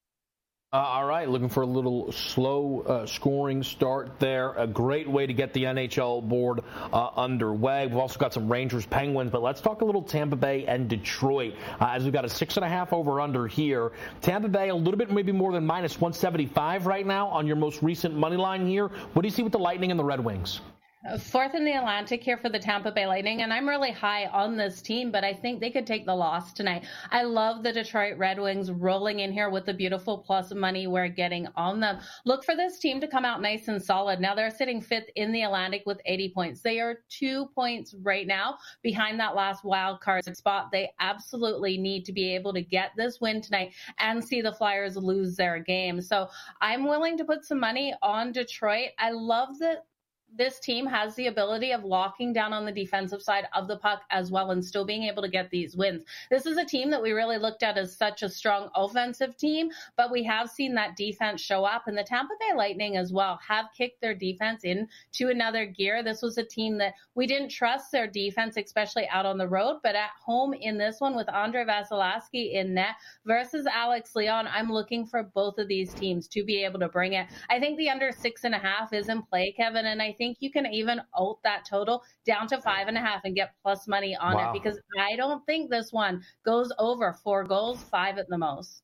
All right, looking for a little slow scoring start there. A great way to get the NHL board underway. We've also got some Rangers, Penguins, but let's talk a little Tampa Bay and Detroit, as we've got a 6.5 over under here. Tampa Bay a little bit maybe more than minus 175 right now on your most recent money line here. What do you see with the Lightning and the Red Wings? Fourth in the Atlantic here for the Tampa Bay Lightning, and I'm really high on this team, but I think they could take the loss tonight. I love the Detroit Red Wings rolling in here with the beautiful plus money we're getting on them. Look for this team to come out nice and solid. Now they're sitting fifth in the Atlantic with 80 points. They are 2 points right now behind that last wild card spot. They absolutely need to be able to get this win tonight and see the Flyers lose their game. So I'm willing to put some money on Detroit. I love that this team has the ability of locking down on the defensive side of the puck as well and still being able to get these wins. This is a team that we really looked at as such a strong offensive team, but we have seen that defense show up, and the Tampa Bay Lightning as well have kicked their defense into another gear. This was a team that we didn't trust their defense, especially out on the road, but at home in this one with Andre Vasilevsky in net versus Alex Leon, I'm looking for both of these teams to be able to bring it. I think the under 6.5 is in play, Kevin, and I think you can even alt that total down to 5.5 and get plus money on it, because I don't think this one goes over 4 goals, 5 at the most.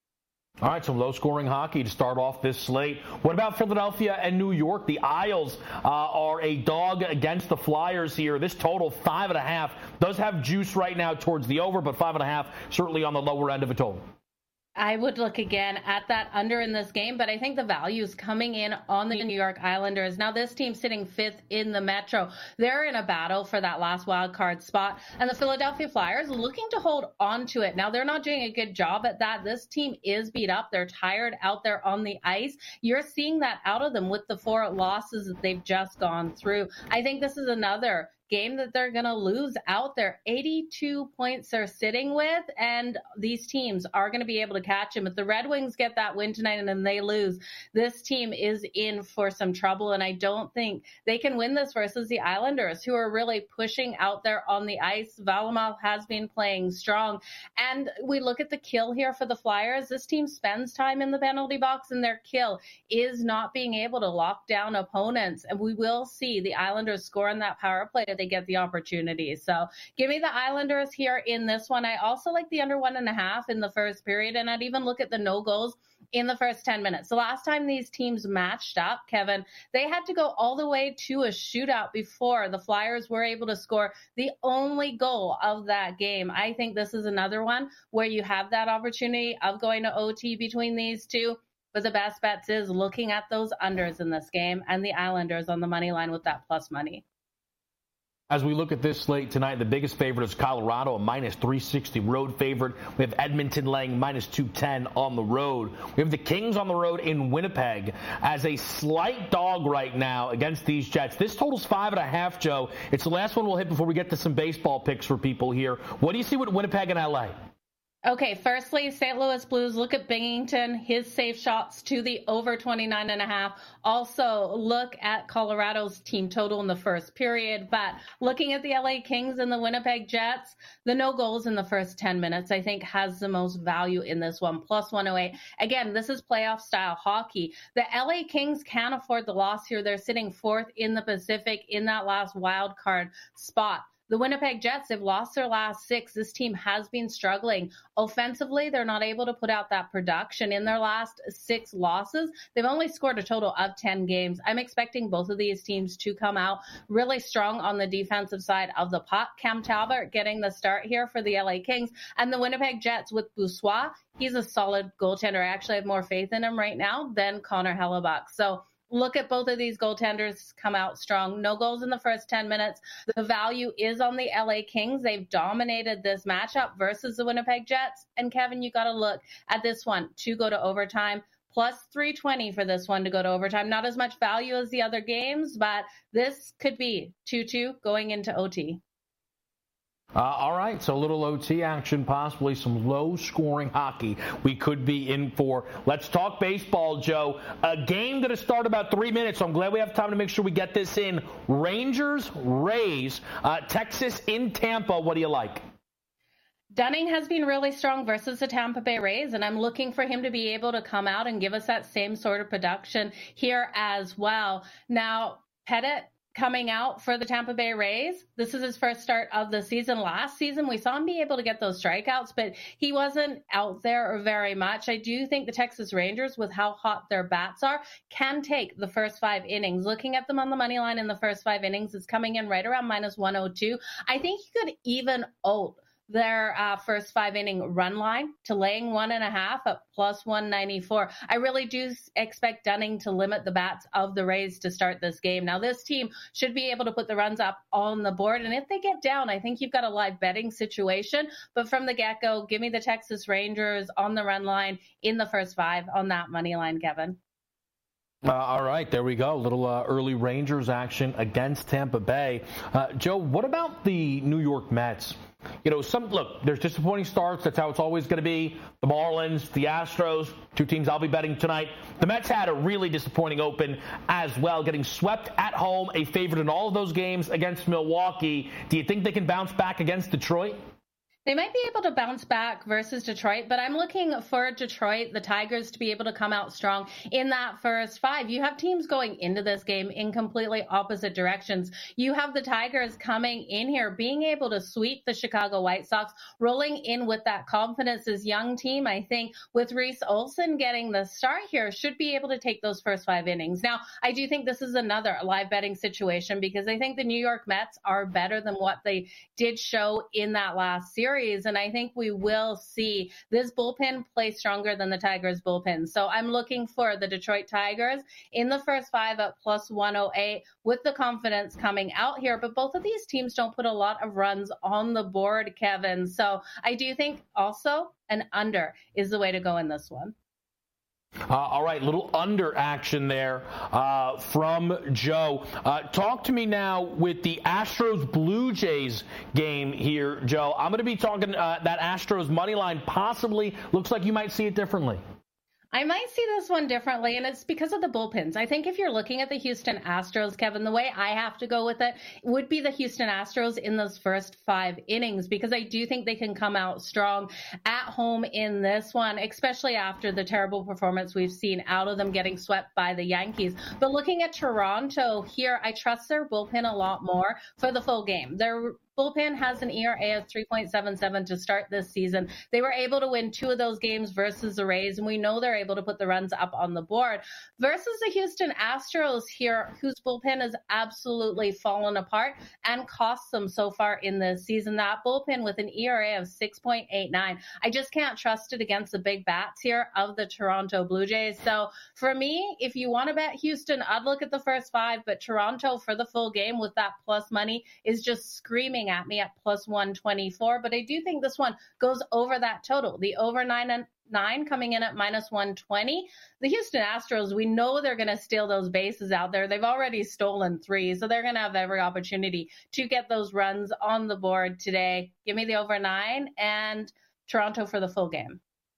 All right, some low-scoring hockey to start off this slate. What about Philadelphia and New York? The Isles are a dog against the Flyers here. This total, 5.5, does have juice right now towards the over, but 5.5 certainly on the lower end of a total. I would look again at that under in this game, but I think the value is coming in on the New York Islanders. Now, this team sitting fifth in the Metro. They're in a battle for that last wild card spot, and the Philadelphia Flyers looking to hold on to it. Now, they're not doing a good job at that. This team is beat up. They're tired out there on the ice. You're seeing that out of them with the 4 losses that they've just gone through. I think this is another game that they're going to lose out there. 82 points they're sitting with, and these teams are going to be able to catch them. If the Red Wings get that win tonight and then they lose, this team is in for some trouble, and I don't think they can win this versus the Islanders, who are really pushing out there on the ice. Varlamov has been playing strong, and we look at the kill here for the Flyers. This team spends time in the penalty box, and their kill is not being able to lock down opponents, and we will see the Islanders score on that power play if they get the opportunity. So give me the Islanders here in this one. I also like the under 1.5 in the first period, and I'd even look at the no goals in the first 10 minutes. The last time these teams matched up, Kevin, they had to go all the way to a shootout before the Flyers were able to score the only goal of that game. I think this is another one where you have that opportunity of going to OT between these two. But the best bets is looking at those unders in this game and the Islanders on the money line with that plus money. As we look at this slate tonight, the biggest favorite is Colorado, a minus 360 road favorite. We have Edmonton laying minus 210 on the road. We have the Kings on the road in Winnipeg as a slight dog right now against these Jets. This totals 5.5, Joe. It's the last one we'll hit before we get to some baseball picks for people here. What do you see with Winnipeg and LA? Okay, firstly, St. Louis Blues, look at Binghamton, his safe shots to the over 29.5. Also, look at Colorado's team total in the first period. But looking at the LA Kings and the Winnipeg Jets, the no goals in the first 10 minutes, I think, has the most value in this one, plus 108. Again, this is playoff-style hockey. The LA Kings can't afford the loss here. They're sitting fourth in the Pacific in that last wild card spot. The Winnipeg Jets have lost their last 6. This team has been struggling. Offensively, they're not able to put out that production. In their last 6 losses, they've only scored a total of 10 games. I'm expecting both of these teams to come out really strong on the defensive side of the puck. Cam Talbot getting the start here for the LA Kings. And the Winnipeg Jets with Boussois, he's a solid goaltender. I actually have more faith in him right now than Connor Hellebuck. So look at both of these goaltenders come out strong. No goals in the first 10 minutes. The value is on the LA Kings. They've dominated this matchup versus the Winnipeg Jets. And Kevin, you got to look at this one to go to overtime. Plus 320 for this one to go to overtime. Not as much value as the other games, but this could be 2-2 going into OT. All right, so a little OT action, possibly some low-scoring hockey we could be in for. Let's talk baseball, Joe. A game going to start about 3 minutes, so I'm glad we have time to make sure we get this in. Rangers, Rays, Texas in Tampa. What do you like? Dunning has been really strong versus the Tampa Bay Rays, and I'm looking for him to be able to come out and give us that same sort of production here as well. Now, Pettit coming out for the Tampa Bay Rays. This is his first start of the season. Last season, we saw him be able to get those strikeouts, but he wasn't out there very much. I do think the Texas Rangers, with how hot their bats are, can take the first 5 innings. Looking at them on the money line in the first 5 innings, is coming in right around minus 102. I think he could even out their first 5 inning run line to laying 1.5 at plus 194. I really do expect Dunning to limit the bats of the Rays to start this game. Now, this team should be able to put the runs up on the board, and if they get down, I think you've got a live betting situation. But from the get-go, give me the Texas Rangers on the run line in the first 5 on that money line, Kevin. All right, there we go. A little early Rangers action against Tampa Bay. Joe, what about the New York Mets? You know, there's disappointing starts. That's how it's always going to be. The Marlins, the Astros, 2 teams I'll be betting tonight. The Mets had a really disappointing open as well, getting swept at home, a favorite in all of those games against Milwaukee. Do you think they can bounce back against Detroit? They might be able to bounce back versus Detroit, but I'm looking for Detroit, the Tigers, to be able to come out strong in that first 5. You have teams going into this game in completely opposite directions. You have the Tigers coming in here, being able to sweep the Chicago White Sox, rolling in with that confidence. This young team, I think, with Reese Olson getting the start here, should be able to take those first 5 innings. Now, I do think this is another live betting situation because I think the New York Mets are better than what they did show in that last series. And I think we will see this bullpen play stronger than the Tigers bullpen. So I'm looking for the Detroit Tigers in the first 5 at plus 108 with the confidence coming out here. But both of these teams don't put a lot of runs on the board, Kevin. So I do think also an under is the way to go in this one. All right, little under action there from Joe. Talk to me now with the Astros-Blue Jays game here, Joe. I'm going to be talking that Astros money line possibly looks like you might see it differently. I might see this one differently, and it's because of the bullpens. I think if you're looking at the Houston Astros, Kevin, the way I have to go with it would be the Houston Astros in those first 5 innings, because I do think they can come out strong at home in this one, especially after the terrible performance we've seen out of them getting swept by the Yankees. But looking at Toronto here, I trust their bullpen a lot more for the full game. Their bullpen has an ERA of 3.77 to start this season. They were able to win 2 of those games versus the Rays, and we know they're able to put the runs up on the board. Versus the Houston Astros here, whose bullpen has absolutely fallen apart and cost them so far in this season. That bullpen with an ERA of 6.89. I just can't trust it against the big bats here of the Toronto Blue Jays. So for me, if you want to bet Houston, I'd look at the first 5, but Toronto for the full game with that plus money is just screaming at me at plus 124, but I do think this one goes over that total. The over 9 coming in at minus 120. The Houston Astros, we know they're going to steal those bases out there. They've already stolen 3, so they're going to have every opportunity to get those runs on the board today. Give me the over 9 and Toronto for the full game.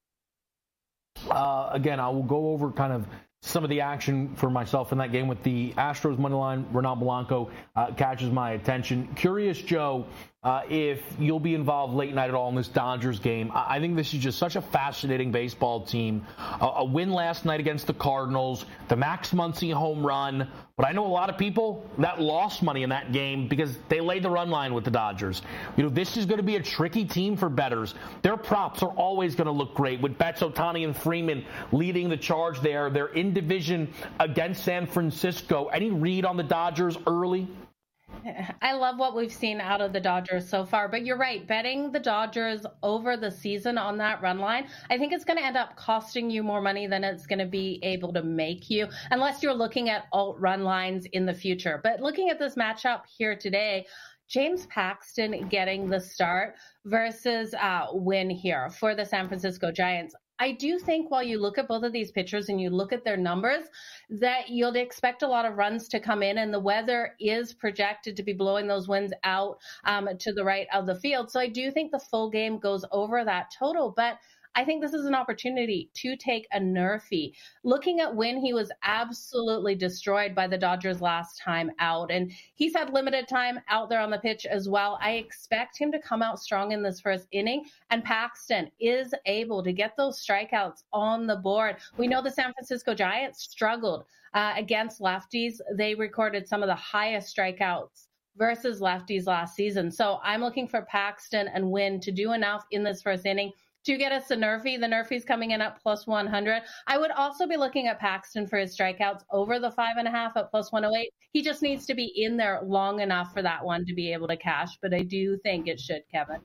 Again, I will go over kind of some of the action for myself in that game with the Astros money line. Ronald Blanco catches my attention. Curious, Joe, if you'll be involved late night at all in this Dodgers game. I think this is just such a fascinating baseball team. A win last night against the Cardinals, the Max Muncy home run. But I know a lot of people that lost money in that game because they laid the run line with the Dodgers. You know, this is going to be a tricky team for bettors. Their props are always going to look great with Betts, Ohtani, and Freeman leading the charge there. They're in division against San Francisco. Any read on the Dodgers early? I love what we've seen out of the Dodgers so far, but you're right. Betting the Dodgers over the season on that run line, I think it's going to end up costing you more money than it's going to be able to make you, unless you're looking at alt run lines in the future. But looking at this matchup here today, James Paxton getting the start versus Win here for the San Francisco Giants. I do think while you look at both of these pitchers and you look at their numbers, that you'll expect a lot of runs to come in, and the weather is projected to be blowing those winds out to the right of the field. So I do think the full game goes over that total, but I think this is an opportunity to take a Nerfy. Looking at when he was absolutely destroyed by the Dodgers last time out, and he's had limited time out there on the pitch as well. I expect him to come out strong in this first inning, and Paxton is able to get those strikeouts on the board. We know the San Francisco Giants struggled against lefties. They recorded some of the highest strikeouts versus lefties last season. So I'm looking for Paxton and Win to do enough in this first inning to get us a Nerfy. The Nerfy's coming in at plus 100. I would also be looking at Paxton for his strikeouts over the 5.5 at plus 108. He just needs to be in there long enough for that one to be able to cash, but I do think it should, Kevin.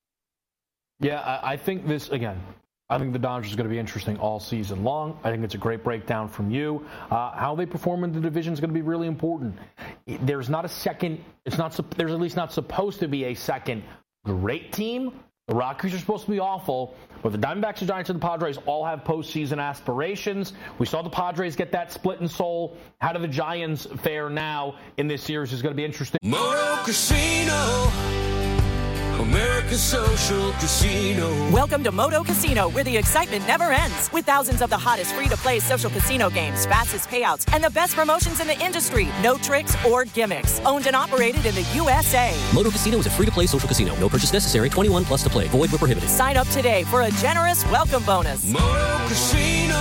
Yeah, I think this, again, I think the Dodgers are going to be interesting all season long. I think it's a great breakdown from you. How they perform in the division is going to be really important. There's not a second, there's at least not supposed to be a second great team. The Rockies are supposed to be awful, but the Diamondbacks, the Giants, and the Padres all have postseason aspirations. We saw the Padres get that split in soul. How do the Giants fare now in this series is going to be interesting. Moto Casino, America's social casino. Welcome to Moto Casino, where the excitement never ends. With thousands of the hottest free-to-play social casino games, fastest payouts, and the best promotions in the industry. No tricks or gimmicks. Owned and operated in the USA. Moto Casino is a free-to-play social casino. No purchase necessary. 21 plus to play. Void where prohibited. Sign up today for a generous welcome bonus. Moto Casino,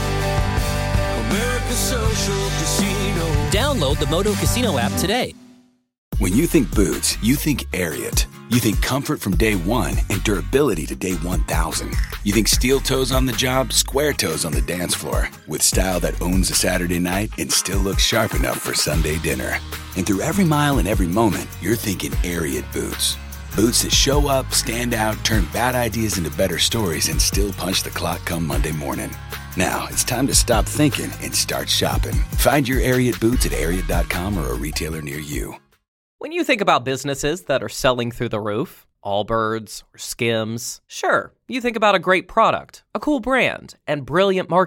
America's social casino. Download the Moto Casino app today. When you think boots, you think Ariat. You think comfort from day one and durability to day 1,000. You think steel toes on the job, square toes on the dance floor. With style that owns a Saturday night and still looks sharp enough for Sunday dinner. And through every mile and every moment, you're thinking Ariat boots. Boots that show up, stand out, turn bad ideas into better stories, and still punch the clock come Monday morning. Now, it's time to stop thinking and start shopping. Find your Ariat boots at Ariat.com or a retailer near you. When you think about businesses that are selling through the roof, Allbirds or Skims, sure, you think about a great product, a cool brand, and brilliant marketing.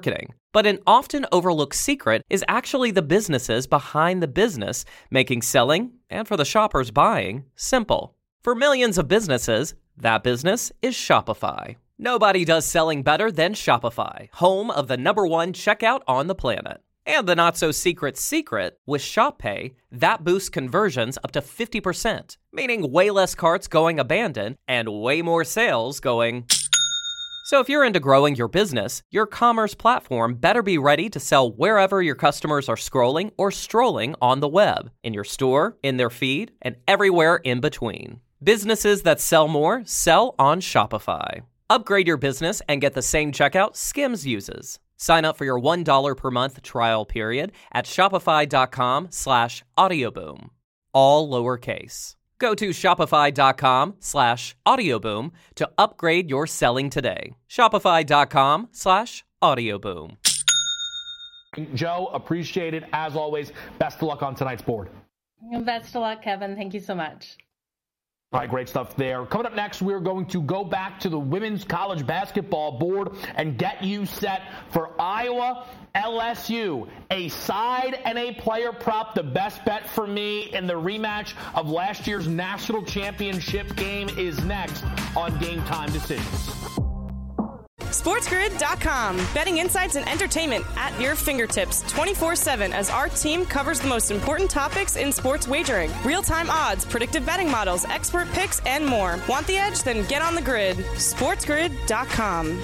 But an often overlooked secret is actually the businesses behind the business, making selling, and for the shoppers buying, simple. For millions of businesses, that business is Shopify. Nobody does selling better than Shopify, home of the #1 checkout on the planet. And the not-so-secret secret, with Shop Pay, that boosts conversions up to 50%, meaning way less carts going abandoned and way more sales going... So if you're into growing your business, your commerce platform better be ready to sell wherever your customers are scrolling or strolling on the web, in your store, in their feed, and everywhere in between. Businesses that sell more sell on Shopify. Upgrade your business and get the same checkout Skims uses. Sign up for your $1 per month trial period at shopify.com/audioboom. All lowercase. Go to shopify.com/audioboom to upgrade your selling today. Shopify.com/audioboom. Joe, appreciate it. As always, best of luck on tonight's board. Best of luck, Kevin. Thank you so much. All right, great stuff there. Coming up next, we're going to go back to the women's college basketball board and get you set for Iowa LSU. A side and a player prop, the best bet for me in the rematch of last year's national championship game is next on Game Time Decisions. SportsGrid.com. Betting insights and entertainment at your fingertips 24/7 as our team covers the most important topics in sports wagering. Real-time odds, predictive betting models, expert picks, and more. Want the edge? Then get on the grid. SportsGrid.com.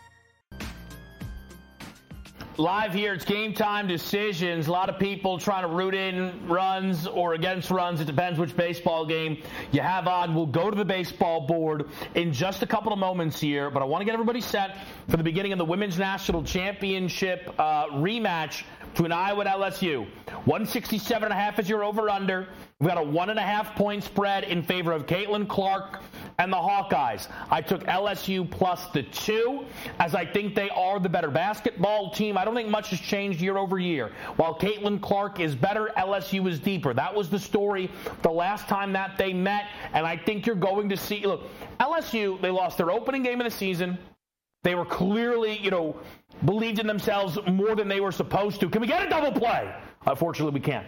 Live here, it's Game Time Decisions. A lot of people trying to root in runs or against runs. It depends which baseball game you have on. We'll go to the baseball board in just a couple of moments here, but I want to get everybody set for the beginning of the Women's National Championship rematch between Iowa and LSU. 167.5 is your over-under. We've got a 1.5 point spread in favor of Caitlin Clark and the Hawkeyes. I took LSU plus the 2, as I think they are the better basketball team. I don't think much has changed year over year. While Caitlin Clark is better, LSU is deeper. That was the story the last time that they met, and I think you're going to see, look, LSU, they lost their opening game of the season. They were clearly, believed in themselves more than they were supposed to. Can we get a double play? Unfortunately, we can't.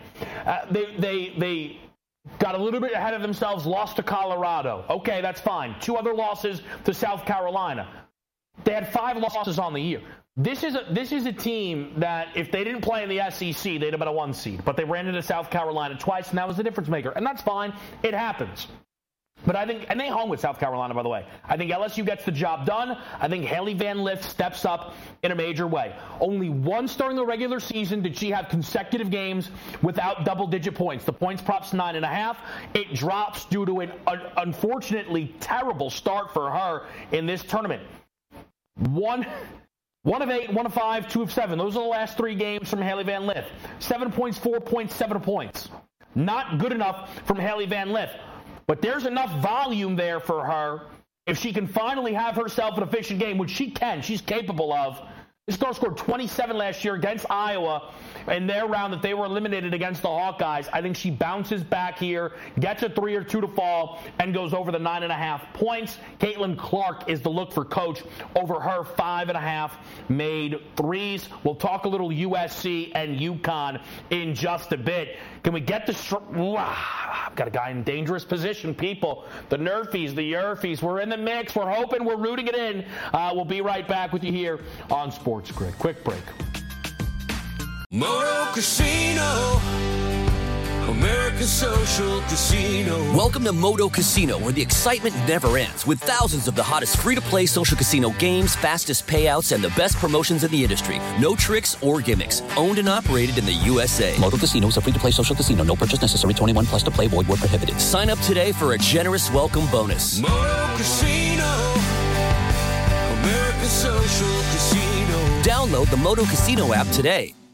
They got a little bit ahead of themselves, lost to Colorado. Okay, that's fine. 2 other losses to South Carolina. They had 5 losses on the year. This is a team that if they didn't play in the SEC, they'd have been a 1 seed. But they ran into South Carolina twice, and that was the difference maker. And that's fine. It happens. But I think, and they hung with South Carolina, by the way. I think LSU gets the job done. I think Haley Van Lith steps up in a major way. Only once during the regular season did she have consecutive games without double-digit points. The points prop's 9.5. It drops due to an unfortunately terrible start for her in this tournament. 1 of 8, 1 of 5, 2 of 7. Those are the last 3 games from Haley Van Lith. 7 points, 4 points, 7 points. Not good enough from Haley Van Lith. But there's enough volume there for her. If she can finally have herself an efficient game, which she can, she's capable of. This girl scored 27 last year against Iowa in their round that they were eliminated against the Hawkeyes. I think she bounces back here, gets a 3 or 2 to fall, and goes over the 9.5 points. Caitlin Clark is the look for coach over her 5.5 made threes. We'll talk a little USC and UConn in just a bit. Can we get the... I've got a guy in dangerous position, people. The Nerfies, the Yerfies, we're in the mix. We're hoping, we're rooting it in. We'll be right back with you here on Sports Grid. Quick break. Moto Casino, America's social casino. Welcome to Moto Casino, where the excitement never ends, with thousands of the hottest free-to-play social casino games, fastest payouts, and the best promotions in the industry. No tricks or gimmicks. Owned and operated in the USA. Moto Casino is a free-to-play social casino. No purchase necessary. 21 plus to play. Void where prohibited. Sign up today for a generous welcome bonus. Moto Casino, America's social casino. Download the Moto Casino app today.